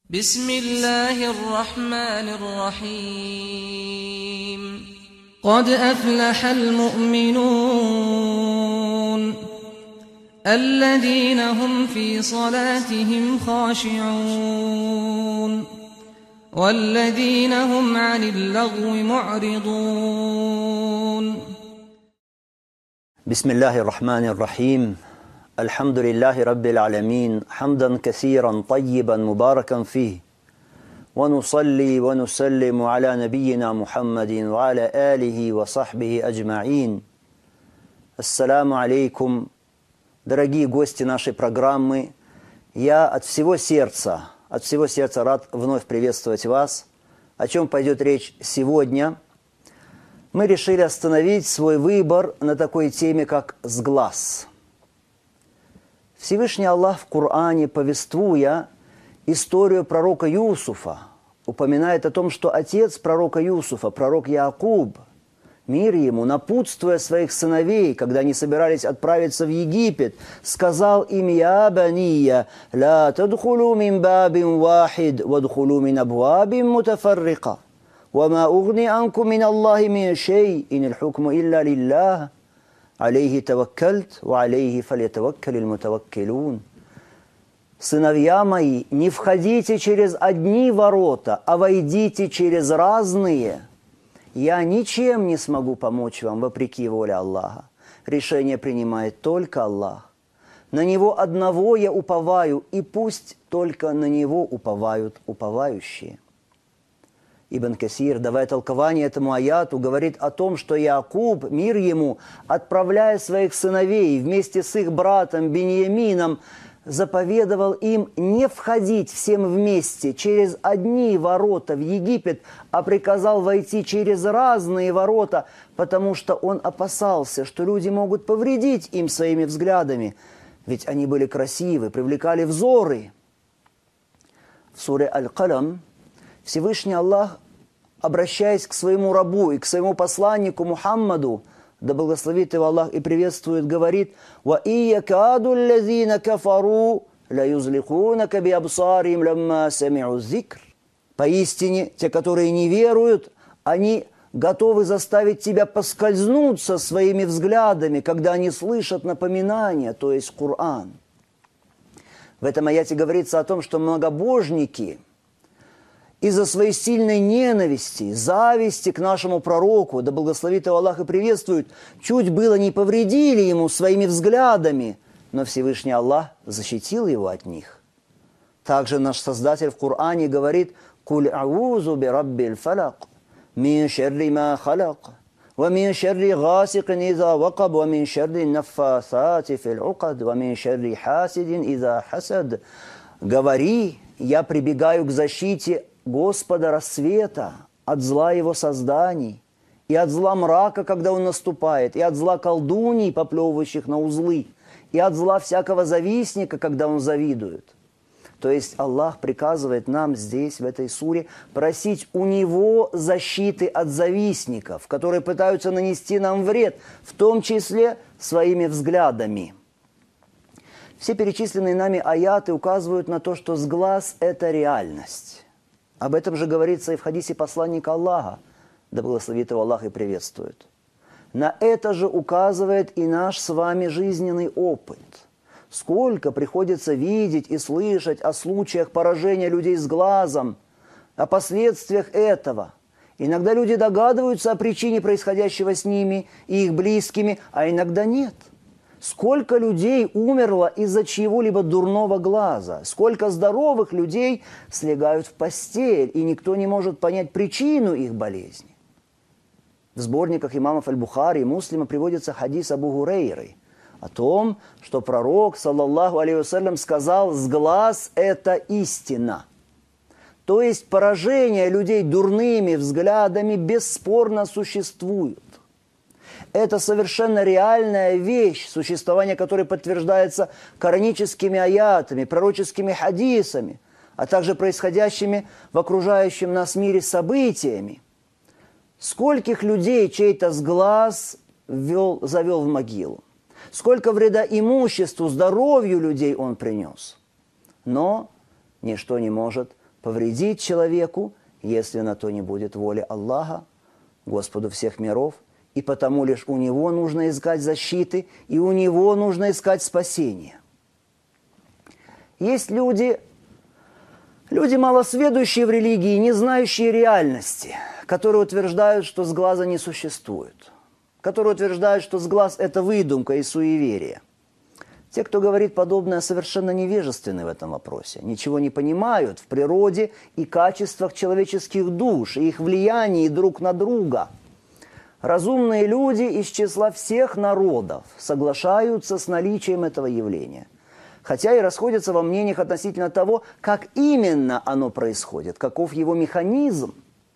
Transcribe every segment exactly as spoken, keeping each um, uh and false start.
بسم الله الرحمن الرحيم قد أفلح المؤمنون الذين هم في صلاتهم خاشعون والذين هم عن اللغو معرضون بسم الله الرحمن الرحيم الحمد لله رب العالمين حمدا كثيرا طيبا مباركا فيه ونصلي ونسلم على نبينا محمد وعلى آله وصحبه أجمعين. Ассаламу алейкум, дорогие гости нашей программы. Я от всего сердца, от всего сердца рад вновь приветствовать вас. О чем пойдет речь сегодня? Мы решили остановить свой выбор на такой теме, как сглаз. Всевышний Аллах в Коране, повествуя историю пророка Юсуфа, упоминает о том, что отец пророка Юсуфа, пророк Якуб, мир ему, напутствуя своих сыновей, когда они собирались отправиться в Египет, сказал им: «Я бания, ла тадхулу мин бабин вахид, вадхулу мин абвабин мутафаррика, вама угни анкум мин Аллахи мин шей, инил хукму илля лиллах». «Алейхи таваккальт, ва алейхи фалятаваккалил мутаваккилун». «Сыновья мои, не входите через одни ворота, а войдите через разные. Я ничем не смогу помочь вам, вопреки воле Аллаха. Решение принимает только Аллах. На Него одного я уповаю, и пусть только на Него уповают уповающие». Ибн Касир, давая толкование этому аяту, говорит о том, что Якуб, мир ему, отправляя своих сыновей вместе с их братом Биньямином, заповедовал им не входить всем вместе через одни ворота в Египет, а приказал войти через разные ворота, потому что он опасался, что люди могут повредить им своими взглядами, ведь они были красивы, привлекали взоры. В суре Аль-Калам Всевышний Аллах, обращаясь к своему рабу и к своему посланнику Мухаммаду, да благословит его Аллах и приветствует, говорит: «Ва иякаду лазина кафару ла юзлихунака би абсарим ламма сами'у зикр». Поистине, те, которые не веруют, они готовы заставить тебя поскользнуться своими взглядами, когда они слышат напоминание, то есть Коран. В этом аяте говорится о том, что многобожники из-за своей сильной ненависти, зависти к нашему пророку, да благословит его Аллах и приветствует, чуть было не повредили ему своими взглядами, но Всевышний Аллах защитил его от них. Также наш Создатель в Коране говорит: «Куль аузу би раббиль фалак, мин шерри ма халак, ва мин шерри гасикин иза вакаб, ва мин шерри наффасати фил укад, ва мин шерри хасидин иза хасад». Говори, я прибегаю к защите Господа рассвета, от зла его созданий, и от зла мрака, когда он наступает, и от зла колдуний, поплевывающих на узлы, и от зла всякого завистника, когда он завидует. То есть Аллах приказывает нам здесь, в этой суре, просить у Него защиты от завистников, которые пытаются нанести нам вред, в том числе своими взглядами. Все перечисленные нами аяты указывают на то, что сглаз – это реальность. Об этом же говорится и в хадисе посланника Аллаха, да благословит его Аллах и приветствует. На это же указывает и наш с вами жизненный опыт. Сколько приходится видеть и слышать о случаях поражения людей с глазом, о последствиях этого. Иногда люди догадываются о причине происходящего с ними и их близкими, а иногда нет. Сколько людей умерло из-за чьего-либо дурного глаза, сколько здоровых людей слегают в постель, и никто не может понять причину их болезни. В сборниках имамов Аль-Бухари и Муслима приводится хадис Абу Гурейры о том, что пророк, саллаллаху алейхи вассалям, сказал: «Сглаз – это истина». То есть поражение людей дурными взглядами бесспорно существует. Это совершенно реальная вещь, существование которой подтверждается кораническими аятами, пророческими хадисами, а также происходящими в окружающем нас мире событиями. Скольких людей чей-то сглаз ввел, завел в могилу? Сколько вреда имуществу, здоровью людей он принес? Но ничто не может повредить человеку, если на то не будет воли Аллаха, Господу всех миров, и потому лишь у Него нужно искать защиты, и у Него нужно искать спасения. Есть люди, люди малосведущие в религии, не знающие реальности, которые утверждают, что сглаза не существует, которые утверждают, что сглаз – это выдумка и суеверие. Те, кто говорит подобное, совершенно невежественны в этом вопросе, ничего не понимают в природе и качествах человеческих душ, и их влиянии друг на друга. Разумные люди из числа всех народов соглашаются с наличием этого явления, хотя и расходятся во мнениях относительно того, как именно оно происходит, каков его механизм.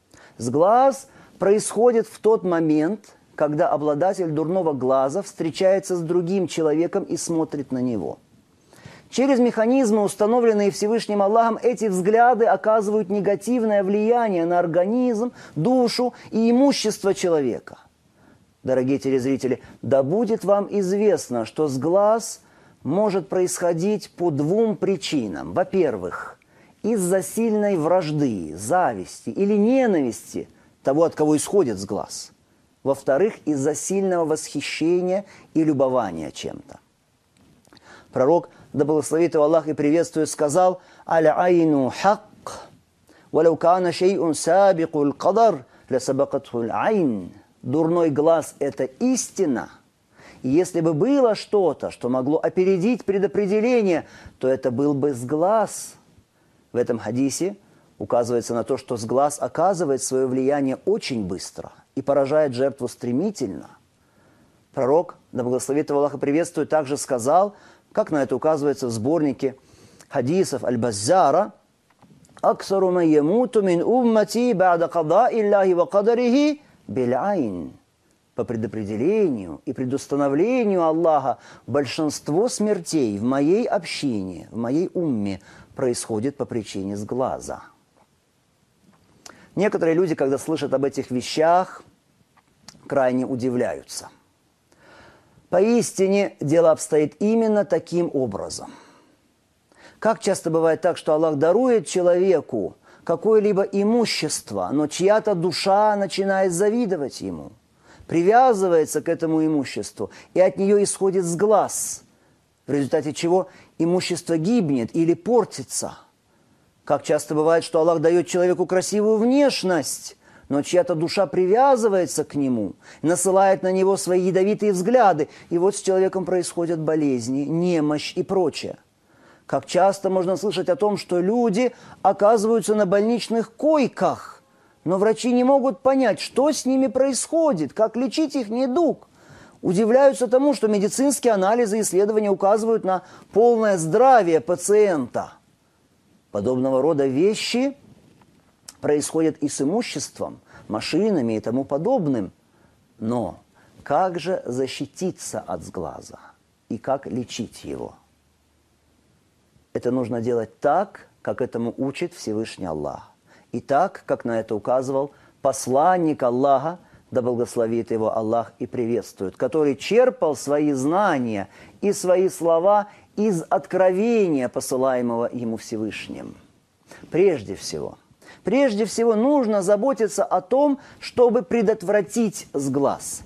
Сглаз происходит в тот момент, когда обладатель дурного глаза встречается с другим человеком и смотрит на него. Через механизмы, установленные Всевышним Аллахом, эти взгляды оказывают негативное влияние на организм, душу и имущество человека. Дорогие телезрители, да будет вам известно, что сглаз может происходить по двум причинам. Во-первых, из-за сильной вражды, зависти или ненависти того, от кого исходит сглаз. Во-вторых, из-за сильного восхищения и любования чем-то. Пророк, да благословит его Аллах и приветствует, сказал: «Аля айну хак, валяу кана шейун сабикул кадар, ля сабакатхул айн». Дурной глаз – это истина. И если бы было что-то, что могло опередить предопределение, то это был бы сглаз. В этом хадисе указывается на то, что сглаз оказывает свое влияние очень быстро и поражает жертву стремительно. Пророк, да благословит его Аллах и приветствует, также сказал, как на это указывается в сборнике хадисов Аль-Баззара: «Аксару ман ямуту мин уммати ба'да када'i Аллахи ва кадарихи биль-айн». По предопределению и предустановлению Аллаха большинство смертей в моей общине, в моей умме происходит по причине сглаза. Некоторые люди, когда слышат об этих вещах, крайне удивляются. Поистине, дело обстоит именно таким образом. Как часто бывает так, что Аллах дарует человеку какое-либо имущество, но чья-то душа начинает завидовать ему, привязывается к этому имуществу, и от нее исходит сглаз, в результате чего имущество гибнет или портится. Как часто бывает, что Аллах дает человеку красивую внешность, но чья-то душа привязывается к нему, насылает на него свои ядовитые взгляды, и вот с человеком происходят болезни, немощь и прочее. Как часто можно слышать о том, что люди оказываются на больничных койках, но врачи не могут понять, что с ними происходит, как лечить их недуг. Удивляются тому, что медицинские анализы и исследования указывают на полное здравие пациента. Подобного рода вещи происходят и с имуществом, машинами и тому подобным. Но как же защититься от сглаза и как лечить его? Это нужно делать так, как этому учит Всевышний Аллах. И так, как на это указывал посланник Аллаха, да благословит его Аллах и приветствует, который черпал свои знания и свои слова из откровения, посылаемого ему Всевышним. Прежде всего, прежде всего нужно заботиться о том, чтобы предотвратить сглаз.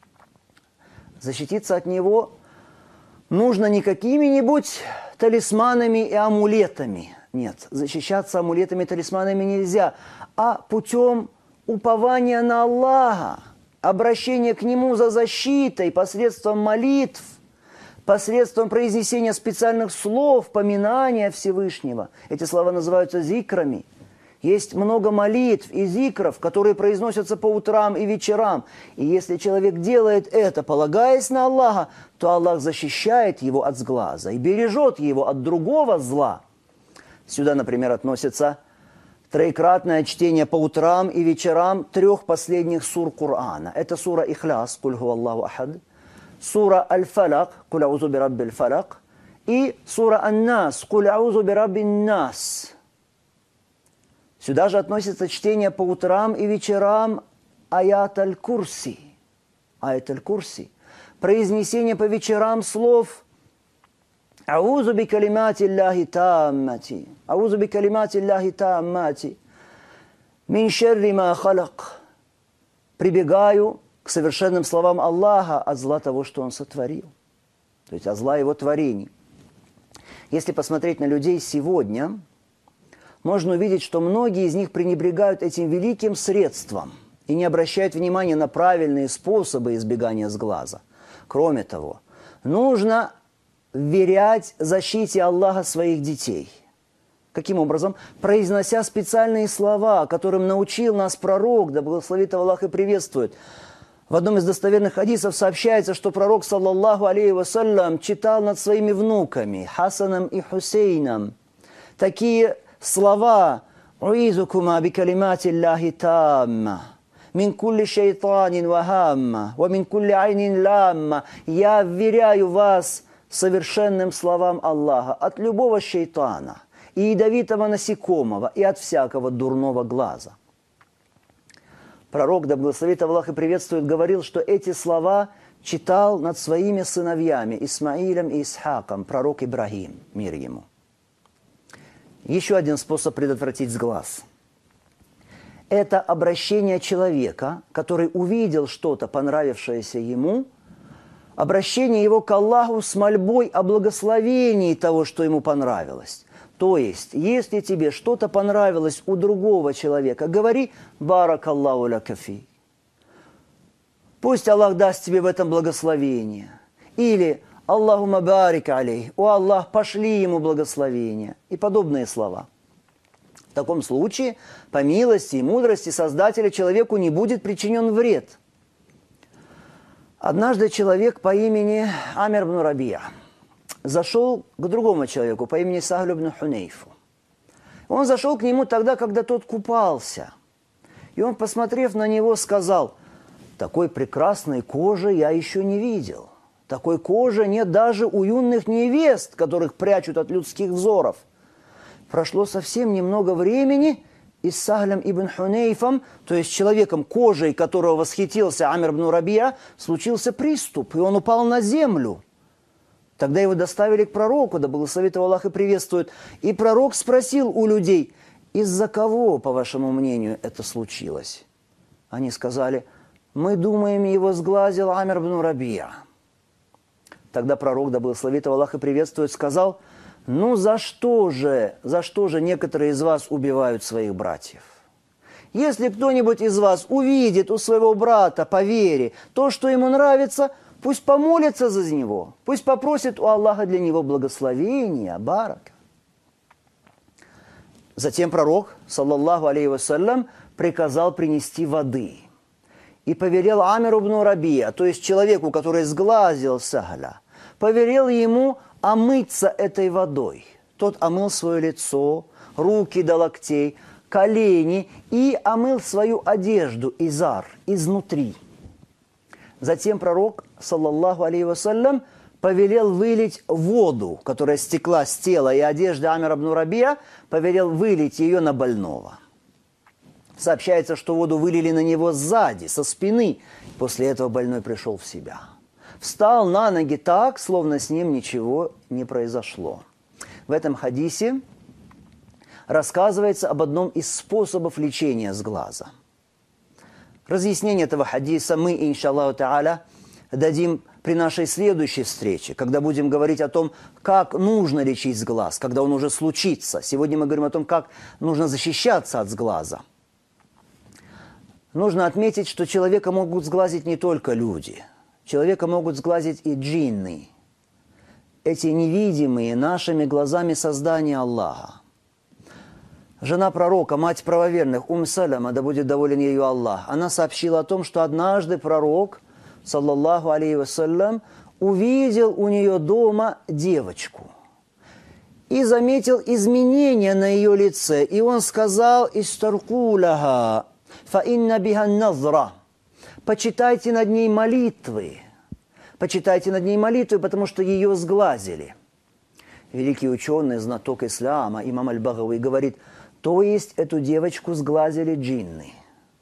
Защититься от него нужно не какими-нибудь талисманами и амулетами. Нет, защищаться амулетами и талисманами нельзя, а путем упования на Аллаха, обращения к Нему за защитой посредством молитв, посредством произнесения специальных слов, поминания Всевышнего. Эти слова называются зикрами. Есть много молитв и зикров, которые произносятся по утрам и вечерам. И если человек делает это, полагаясь на Аллаха, то Аллах защищает его от сглаза и бережет его от другого зла. Сюда, например, относится троекратное чтение по утрам и вечерам трех последних сур Корана. Это сура Ихляс, «Куль ху Аллаху ахад», сура Аль-Фалак, «Куль аузу би раббил фалак», и сура Ан-Нас, «Куль аузу би раббин нас». Сюда же относится чтение по утрам и вечерам аят Аль-Курси. Аят Аль-Курси. Произнесение по вечерам слов Аузу би калимати Аллахи таммати. Аузу би калимати Аллахи таммати. Мин шерри ма халак. Прибегаю к совершенным словам Аллаха от зла того, что Он сотворил. То есть от зла Его творений. Если посмотреть на людей сегодня, можно увидеть, что многие из них пренебрегают этим великим средством и не обращают внимания на правильные способы избегания сглаза. Кроме того, нужно вверять защите Аллаха своих детей. Каким образом? Произнося специальные слова, которым научил нас пророк, да благословит Аллах и приветствует. В одном из достоверных хадисов сообщается, что пророк, саллаллаху алейхи вассалям, читал над своими внуками, Хасаном и Хусейном, такие слова «Уизукума би калимати Аллахи тамма, мин кулли шейтанин вахамма, ва мин кулли айнин ламма». «Я вверяю вас совершенным словам Аллаха от любого шейтана, и ядовитого насекомого, и от всякого дурного глаза». Пророк, да благословит Аллах и приветствует, говорил, что эти слова читал над своими сыновьями Исмаилем и Исхаком, пророк Ибрагим, мир ему. Еще один способ предотвратить сглаз – это обращение человека, который увидел что-то, понравившееся ему, обращение его к Аллаху с мольбой о благословении того, что ему понравилось. То есть, если тебе что-то понравилось у другого человека, говори «Барак Аллаху ляка фи». Пусть Аллах даст тебе в этом благословение. Или «Аллахума барик алейх», «О Аллах, пошли ему благословение» и подобные слова. В таком случае, по милости и мудрости Создателя, человеку не будет причинен вред. Однажды человек по имени Амир ибн Рабия зашел к другому человеку по имени Сахлю ибн Хунейфу. Он зашел к нему тогда, когда тот купался. И он, посмотрев на него, сказал: «Такой прекрасной кожи я еще не видел. Такой кожи нет даже у юных невест, которых прячут от людских взоров». Прошло совсем немного времени, и с Сахлем ибн Хунейфом, то есть человеком, кожей которого восхитился Амир ибн Рабия, случился приступ, и он упал на землю. Тогда его доставили к пророку, да благословит его Аллах и приветствует. И пророк спросил у людей: «Из-за кого, по вашему мнению, это случилось?» Они сказали: «Мы думаем, его сглазил Амир ибн Рабия». Тогда пророк, да благословит его Аллах и приветствует, сказал: «Ну за что же, за что же некоторые из вас убивают своих братьев? Если кто-нибудь из вас увидит у своего брата по вере то, что ему нравится, пусть помолится за него, пусть попросит у Аллаха для него благословения, барака». Затем пророк, саллаллаху алейхи вассалям, приказал принести воды. И повелел Амиру ибн Рабия, то есть человеку, который сглазил Сахля, повелел ему омыться этой водой. Тот омыл свое лицо, руки до локтей, колени и омыл свою одежду, изар, изнутри. Затем пророк, саллаллаху алейхи вассалям, повелел вылить воду, которая стекла с тела и одежды Амира ибн Рабия, повелел вылить ее на больного. Сообщается, что воду вылили на него сзади, со спины. После этого больной пришел в себя. Встал на ноги так, словно с ним ничего не произошло. В этом хадисе рассказывается об одном из способов лечения сглаза. Разъяснение этого хадиса мы, иншаллаху та'аля, дадим при нашей следующей встрече, когда будем говорить о том, как нужно лечить сглаз, когда он уже случится. Сегодня мы говорим о том, как нужно защищаться от сглаза. Нужно отметить, что человека могут сглазить не только люди. Человека могут сглазить и джинны. Эти невидимые нашими глазами создания Аллаха. Жена пророка, мать правоверных, Ум Салама, да будет доволен ею Аллах, она сообщила о том, что однажды пророк, саллаллаху алейхи вассалям, увидел у нее дома девочку и заметил изменения на ее лице. И он сказал: «Истаркуляха, фа инна биха назра». Почитайте над ней молитвы. Почитайте над ней молитвы, потому что ее сглазили. Великий ученый, знаток ислама, имам Аль-Багави, говорит: то есть эту девочку сглазили джинны.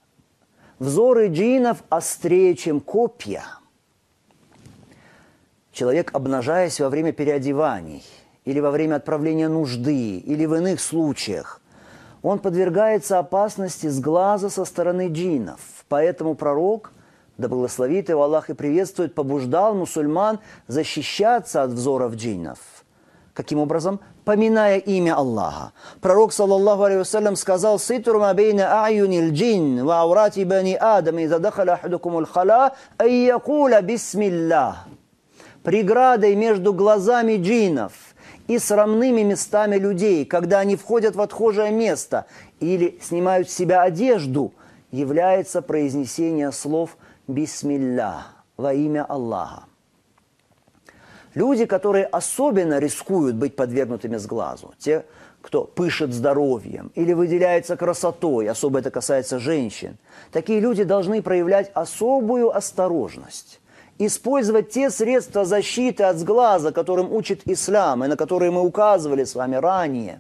Взоры джиннов острее, чем копья. человек, обнажаясь во время переодеваний, или во время отправления нужды, или в иных случаях, он подвергается опасности с глаза со стороны джиннов. Поэтому пророк, да благословит его Аллах и приветствует, побуждал мусульман защищаться от взоров джиннов. Каким образом? Поминая имя Аллаха. Пророк, саллаллаху алейхи вассалям, сказал: «Ситру ма бейна а'юнил джин ва аурати бани Адам, иза дахаля ахадукумул хала, ай якуля бисмиллах». Преградой между глазами джиннов и срамными местами людей, когда они входят в отхожее место или снимают с себя одежду, является произнесение слов «Бисмиллах» во имя Аллаха. Люди, которые особенно рискуют быть подвергнутыми сглазу, те, кто пышет здоровьем или выделяется красотой, особо это касается женщин, такие люди должны проявлять особую осторожность, использовать те средства защиты от сглаза, которым учит ислам, и на которые мы указывали с вами ранее.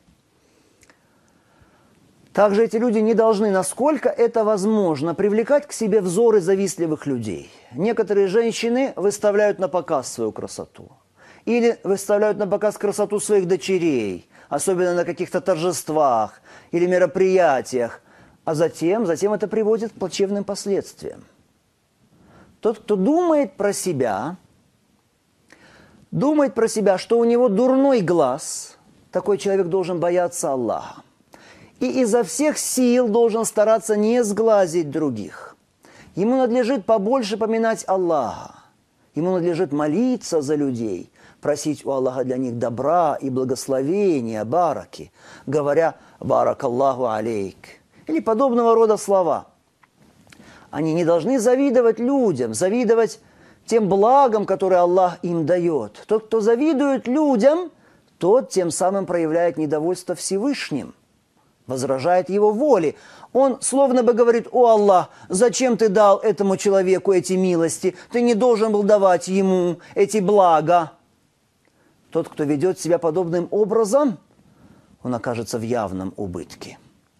Также эти люди не должны, насколько это возможно, привлекать к себе взоры завистливых людей. Некоторые женщины выставляют на показ свою красоту. Или выставляют на показ красоту своих дочерей, особенно на каких-то торжествах или мероприятиях. А затем, затем это приводит к плачевным последствиям. Тот, кто думает про себя, думает про себя, что у него дурной глаз, такой человек должен бояться Аллаха. И изо всех сил должен стараться не сглазить других. Ему надлежит побольше поминать Аллаха. Ему надлежит молиться за людей, просить у Аллаха для них добра и благословения, бараки, говоря «барак Аллаху алейк» или подобного рода слова. Они не должны завидовать людям, завидовать тем благам, которые Аллах им дает. Тот, кто завидует людям, тот тем самым проявляет недовольство Всевышним, возражает его воле. Он словно бы говорит: «О Аллах, зачем ты дал этому человеку эти милости? Ты не должен был давать ему эти блага». Тот, кто ведет себя подобным образом, он окажется в явном убытке.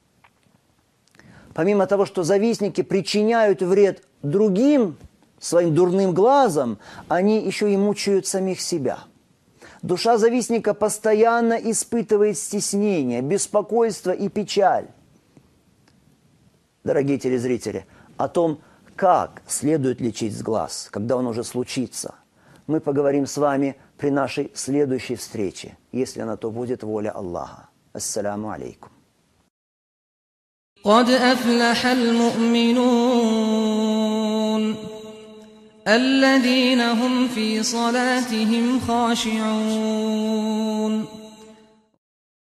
Помимо того, что завистники причиняют вред другим своим дурным глазом, они еще и мучают самих себя. Душа завистника постоянно испытывает стеснение, беспокойство и печаль. Дорогие телезрители, о том, как следует лечить сглаз, когда он уже случится, мы поговорим с вами при нашей следующей встрече, если на то будет воля Аллаха. Ассаляму алейкум. قد أفلح المؤمنون الذين هم في صلاتهم خاشعون